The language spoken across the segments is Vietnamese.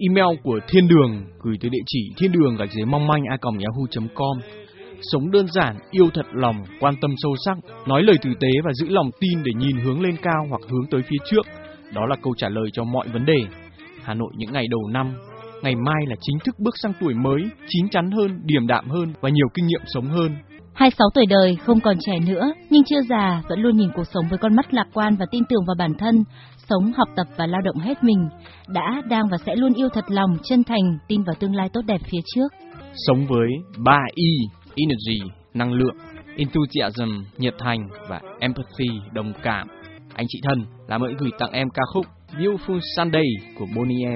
email của Thiên Đường gửi tới địa chỉ thienđường@mongmanh@yahoo.com. Sống đơn giản, yêu thật lòng, quan tâm sâu sắc, nói lời tử tế và giữ lòng tin để nhìn hướng lên cao hoặc hướng tới phía trước. Đó là câu trả lời cho mọi vấn đề. Hà Nội những ngày đầu năm, ngày mai là chính thức bước sang tuổi mới, chín chắn hơn, điềm đạm hơn và nhiều kinh nghiệm sống hơn. 26 tuổi đời, không còn trẻ nữa, nhưng chưa già, vẫn luôn nhìn cuộc sống với con mắt lạc quan và tin tưởng vào bản thân, sống, học tập và lao động hết mình, đã, đang và sẽ luôn yêu thật lòng, chân thành, tin vào tương lai tốt đẹp phía trước. Sống với 3 E, Energy, năng lượng, Enthusiasm, nhiệt thành và Empathy, đồng cảm. Anh chị thân, làm ơn gửi tặng em ca khúc Beautiful Sunday của Boney M.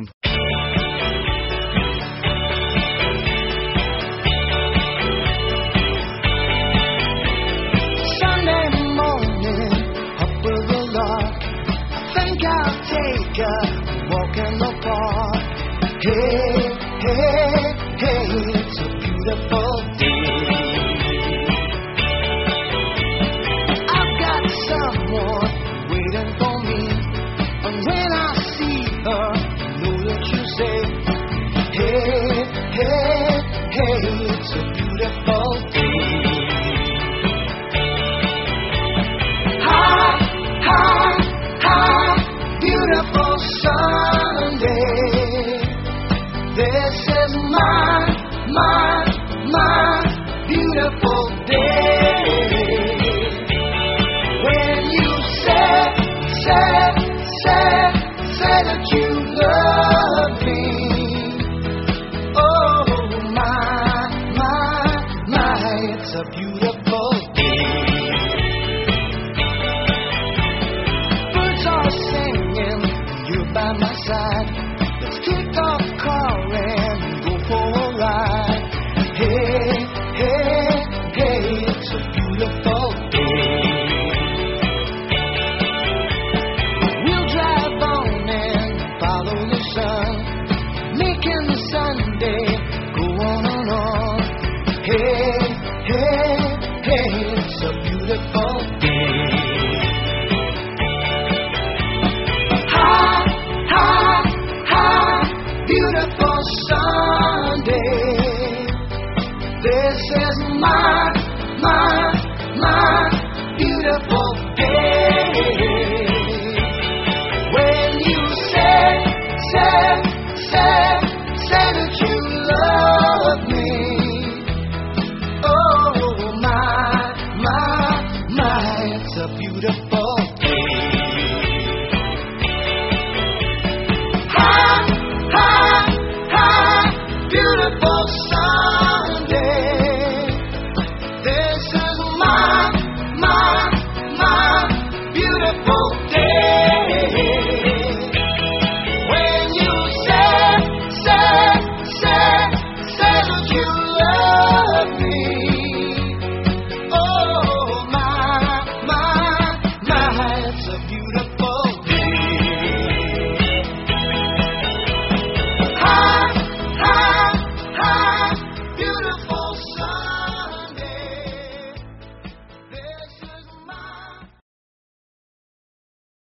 Walk in the park. Hey, hey, hey, it's a beautiful day. I've got someone waiting for me, and when I see her, know that you say, hey, hey, hey, it's a beautiful day. High, high, high, beautiful Sunday. This is my beautiful day. When you say that you love me. Oh my, it's a beautiful day. Birds are singing, you're by my side. Let's kick off cars.